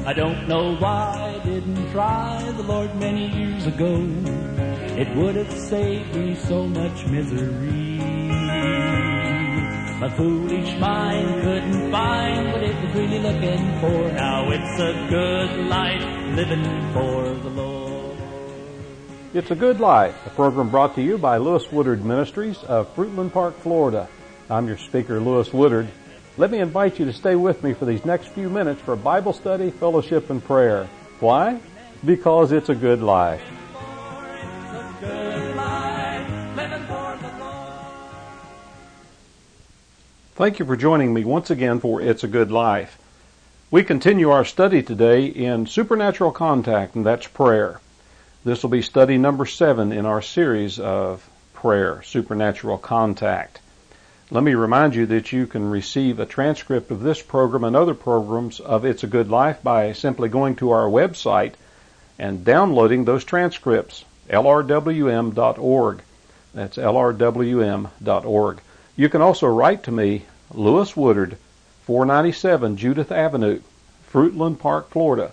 I don't know why I didn't try the Lord many years ago. It would have saved me so much misery. My foolish mind couldn't find what it was really looking for. Now it's a good life living for the Lord. It's a Good Life, a program brought to you by Lewis Woodard Ministries of Fruitland Park, Florida. I'm your speaker, Lewis Woodard. Let me invite you to stay with me for these next few minutes for Bible study, fellowship, and prayer. Why? Because it's a good life. Thank you for joining me once again for It's a Good Life. We continue our study today in supernatural contact, and that's prayer. This will be study number 7 in our series of prayer, supernatural contact. Let me remind you that you can receive a transcript of this program and other programs of It's a Good Life by simply going to our website and downloading those transcripts, lrwm.org. That's lrwm.org. You can also write to me, Lewis Woodard, 497 Judith Avenue, Fruitland Park, Florida,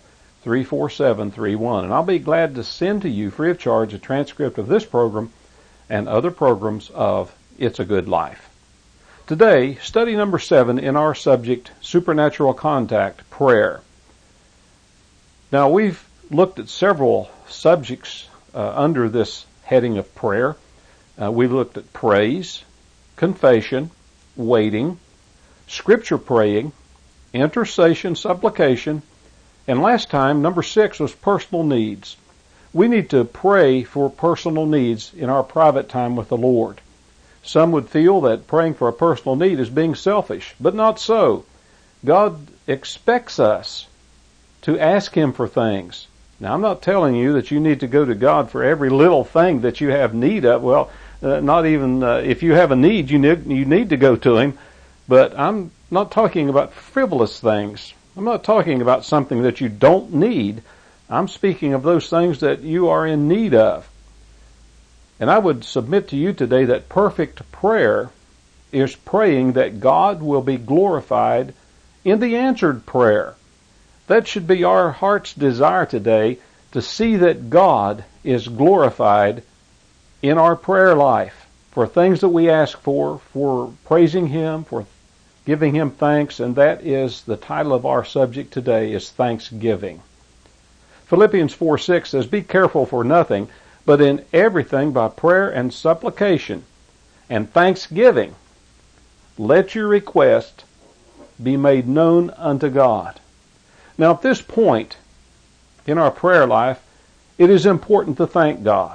34731. And I'll be glad to send to you free of charge a transcript of this program and other programs of It's a Good Life. Today, study number 7 in our subject, supernatural contact, prayer. Now, we've looked at several subjects under this heading of prayer. We've looked at praise, confession, waiting, scripture praying, intercession, supplication, and last time, number 6 was personal needs. We need to pray for personal needs in our private time with the Lord. Some would feel that praying for a personal need is being selfish, but not so. God expects us to ask Him for things. Now, I'm not telling you that you need to go to God for every little thing that you have need of. Well, not even if you have a need, you need to go to Him. But I'm not talking about frivolous things. I'm not talking about something that you don't need. I'm speaking of those things that you are in need of. And I would submit to you today that perfect prayer is praying that God will be glorified in the answered prayer. That should be our heart's desire today, to see that God is glorified in our prayer life for things that we ask for praising Him, for giving Him thanks, and that is the title of our subject today, is thanksgiving. Philippians 4:6 says, "Be careful for nothing, but in everything by prayer and supplication and thanksgiving, let your request be made known unto God." Now, at this point in our prayer life, it is important to thank God.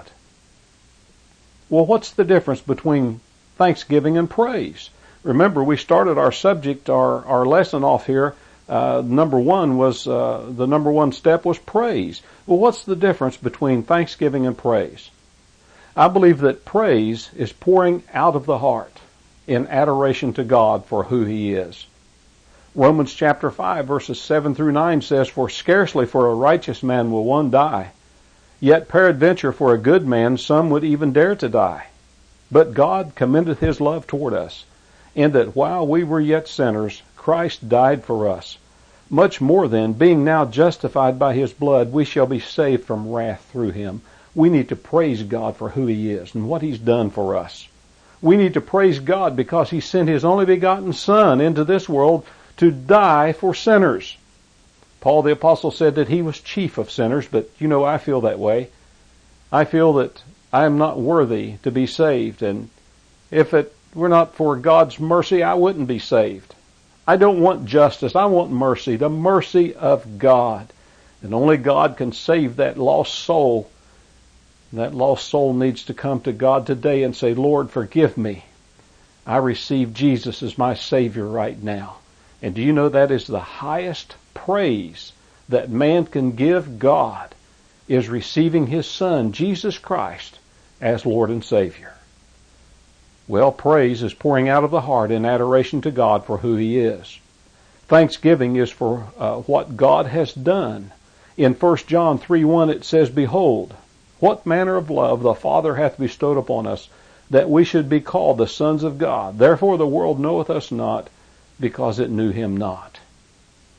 Well, what's the difference between thanksgiving and praise? Remember, we started our subject, our lesson off here. Number 1 was, the number 1 step was praise. Well, what's the difference between thanksgiving and praise? I believe that praise is pouring out of the heart in adoration to God for who He is. Romans chapter 5 verses 7 through 9 says, "For scarcely for a righteous man will one die, yet peradventure for a good man some would even dare to die. But God commendeth His love toward us, in that while we were yet sinners, Christ died for us. Much more then, being now justified by His blood, we shall be saved from wrath through Him." We need to praise God for who He is and what He's done for us. We need to praise God because He sent His only begotten Son into this world to die for sinners. Paul the Apostle said that he was chief of sinners, but you know, I feel that way. I feel that I am not worthy to be saved, and if it were not for God's mercy, I wouldn't be saved. I don't want justice. I want mercy, the mercy of God. And only God can save that lost soul. And that lost soul needs to come to God today and say, "Lord, forgive me. I receive Jesus as my Savior right now." And do you know that is the highest praise that man can give God, is receiving His Son, Jesus Christ, as Lord and Savior. Well, praise is pouring out of the heart in adoration to God for who He is. Thanksgiving is for what God has done. In 1 John 3:1 it says, "Behold, what manner of love the Father hath bestowed upon us, that we should be called the sons of God. Therefore the world knoweth us not, because it knew Him not."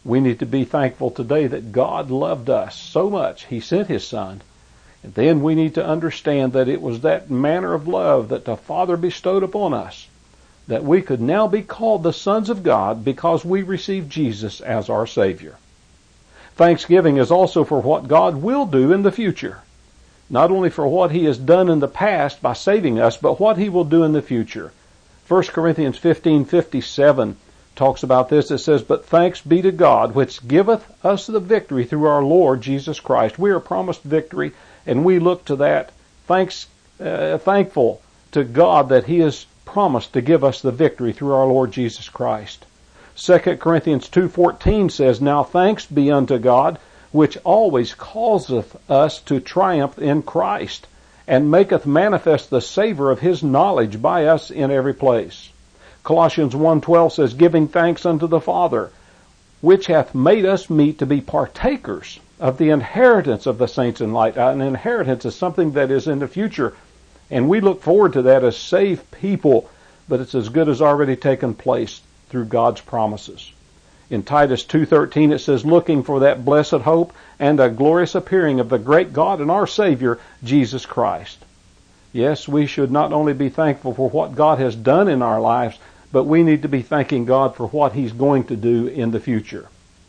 We need to be thankful today that God loved us so much, He sent His Son. And then we need to understand that it was that manner of love that the Father bestowed upon us, that we could now be called the sons of God because we received Jesus as our Savior. Thanksgiving is also for what God will do in the future. Not only for what He has done in the past by saving us, but what He will do in the future. 1 Corinthians 15:57 talks about this. It says, "But thanks be to God, which giveth us the victory through our Lord Jesus Christ." We are promised victory, and we look to that thankful to God that He has promised to give us the victory through our Lord Jesus Christ. 2 Corinthians 2:14 says, "Now thanks be unto God, which always causeth us to triumph in Christ, and maketh manifest the savor of His knowledge by us in every place." Colossians 1:12 says, "Giving thanks unto the Father, which hath made us meet to be partakers of the inheritance of the saints in light." An inheritance is something that is in the future, and we look forward to that as saved people, but it's as good as already taken place through God's promises. In Titus 2:13 it says, "Looking for that blessed hope and a glorious appearing of the great God and our Savior, Jesus Christ." Yes, we should not only be thankful for what God has done in our lives, but we need to be thanking God for what He's going to do in the future.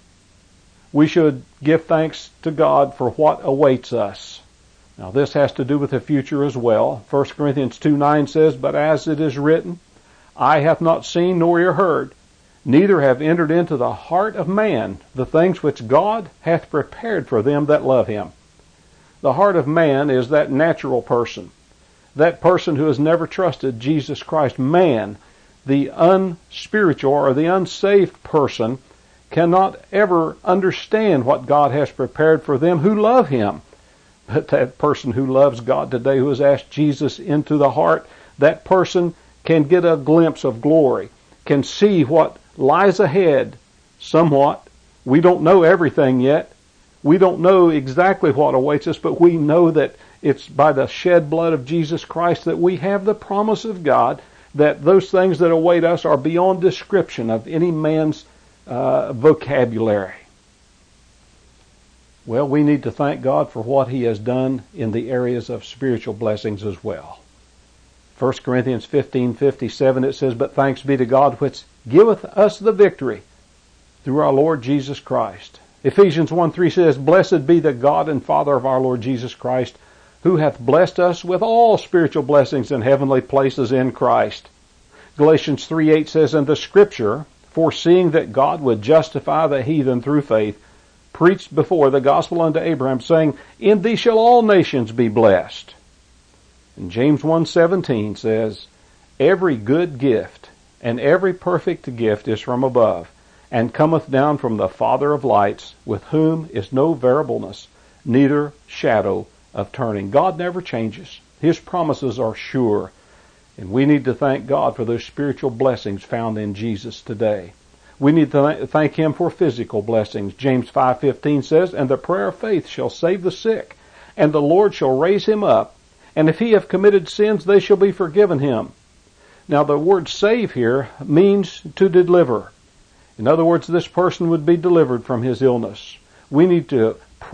We should give thanks to God for what awaits us. Now this has to do with the future as well. 1 Corinthians 2:9 says, "But as it is written, eye hath not seen nor ear heard, neither have entered into the heart of man the things which God hath prepared for them that love Him." The heart of man is that natural person, that person who has never trusted Jesus Christ. Man, the unspiritual or the unsaved person, cannot ever understand what God has prepared for them who love Him. But that person who loves God today, who has asked Jesus into the heart, that person can get a glimpse of glory, can see what lies ahead somewhat. We don't know everything yet. We don't know exactly what awaits us, but we know that it's by the shed blood of Jesus Christ that we have the promise of God that those things that await us are beyond description of any man's vocabulary. Well, we need to thank God for what He has done in the areas of spiritual blessings as well. 1 Corinthians 15:57 it says, "But thanks be to God which giveth us the victory through our Lord Jesus Christ." Ephesians 1:3 says, "Blessed be the God and Father of our Lord Jesus Christ, who hath blessed us with all spiritual blessings in heavenly places in Christ." Galatians 3:8 says, "And the Scripture, foreseeing that God would justify the heathen through faith, preached before the gospel unto Abraham, saying, In thee shall all nations be blessed." And James 1:17 says, "Every good gift and every perfect gift is from above, and cometh down from the Father of lights, with whom is no variableness, neither shadow of turning." God never changes. His promises are sure. And we need to thank God for those spiritual blessings found in Jesus today. We need to thank Him for physical blessings. James 5:15 says, "And the prayer of faith shall save the sick, and the Lord shall raise him up, and if he have committed sins, they shall be forgiven him." Now the word save here means to deliver. In other words, this person would be delivered from his illness. We need to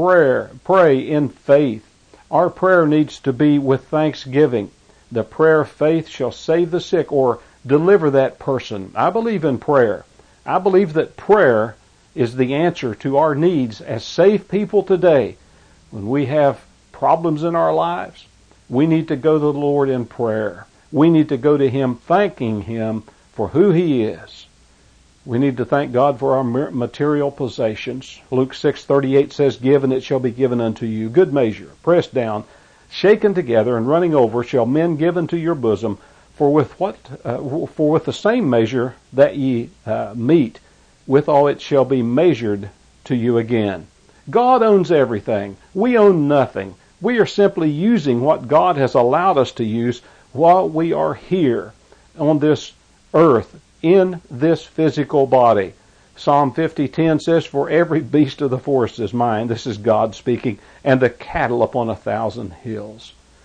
pray in faith. Our prayer needs to be with thanksgiving. The prayer of faith shall save the sick or deliver that person. I believe in prayer. I believe that prayer is the answer to our needs as saved people today. When we have problems in our lives, we need to go to the Lord in prayer. We need to go to Him thanking Him for who He is. We need to thank God for our material possessions. Luke 6:38 says, "Give, and it shall be given unto you. Good measure, pressed down, shaken together, and running over, shall men give into your bosom. For with the same measure that ye meet, withal it shall be measured to you again." God owns everything. We own nothing. We are simply using what God has allowed us to use while we are here on this earth, in this physical body. Psalm 50:10 says, "For every beast of the forest is mine." This is God speaking. "And the cattle upon 1,000 hills."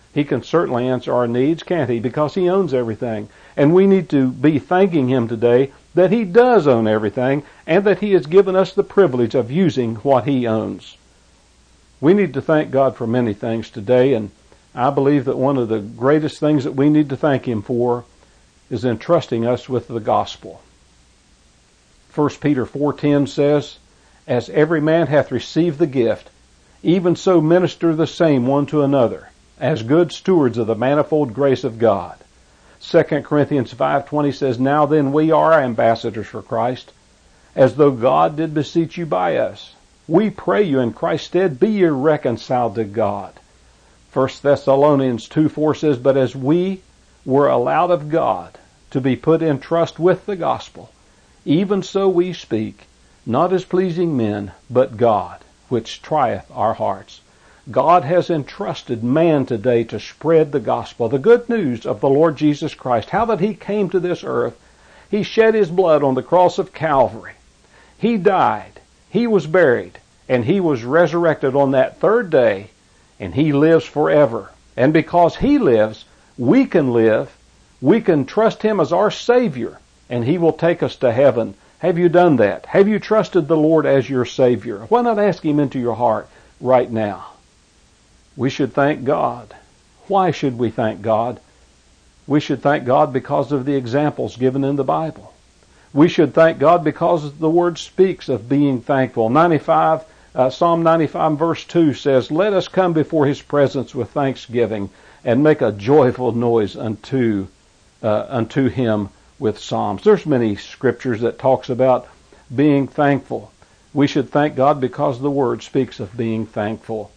He can certainly answer our needs, can't He? Because He owns everything. And we need to be thanking Him today that He does own everything and that He has given us the privilege of using what He owns. We need to thank God for many things today, and I believe that one of the greatest things that we need to thank Him for is entrusting us with the gospel. 1 Peter 4:10 says, "As every man hath received the gift, even so minister the same one to another, as good stewards of the manifold grace of God." 2 Corinthians 5:20 says, "Now then we are ambassadors for Christ, as though God did beseech you by us. We pray you in Christ's stead, be ye reconciled to God." 1 Thessalonians 2:4 says, "But as we were allowed of God to be put in trust with the gospel, even so we speak, not as pleasing men, but God, which trieth our hearts." God has entrusted man today to spread the gospel, the good news of the Lord Jesus Christ, how that He came to this earth. He shed His blood on the cross of Calvary. He died. He was buried. And He was resurrected on that third day. And He lives forever. And because He lives, we can live. We can trust Him as our Savior. And He will take us to heaven. Have you done that? Have you trusted the Lord as your Savior? Why not ask Him into your heart right now? We should thank God. Why should we thank God? We should thank God because of the examples given in the Bible. We should thank God because the Word speaks of being thankful. Psalm 95 verse 2 says, "Let us come before His presence with thanksgiving and make a joyful noise unto Him with psalms." There's many scriptures that talks about being thankful. We should thank God because the Word speaks of being thankful.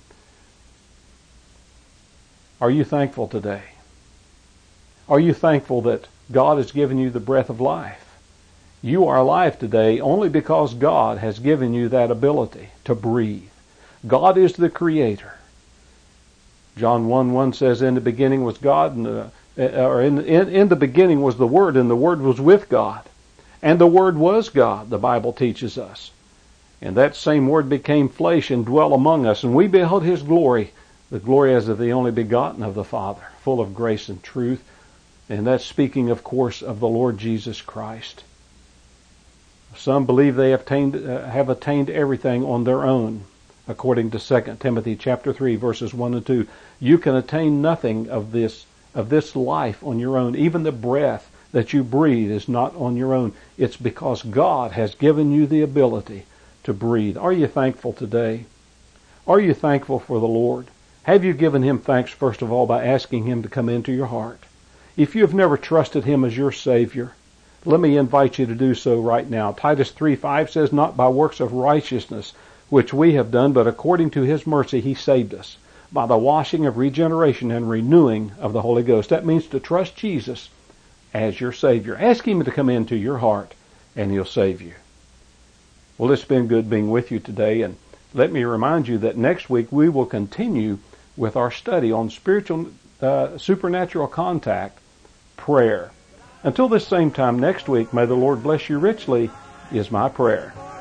Are you thankful today? Are you thankful that God has given you the breath of life? You are alive today only because God has given you that ability to breathe. God is the Creator. John 1:1 says, "In the beginning was God, in the beginning was the Word, and the Word was with God. And the Word was God," the Bible teaches us. "And that same Word became flesh and dwelt among us, and we beheld His glory, the glory as of the only begotten of the Father, full of grace and truth." And that's speaking, of course, of the Lord Jesus Christ. Some believe they have attained everything on their own. According to 2 Timothy chapter 3, verses 1 and 2, you can attain nothing of this life on your own. Even the breath that you breathe is not on your own. It's because God has given you the ability to breathe. Are you thankful today? Are you thankful for the Lord? Have you given Him thanks, first of all, by asking Him to come into your heart? If you have never trusted Him as your Savior, let me invite you to do so right now. Titus 3:5 says, "Not by works of righteousness, which we have done, but according to His mercy He saved us, by the washing of regeneration and renewing of the Holy Ghost." That means to trust Jesus as your Savior. Ask Him to come into your heart, and He'll save you. Well, it's been good being with you today, and let me remind you that next week we will continue with our study on supernatural contact, prayer. Until this same time next week, may the Lord bless you richly, is my prayer.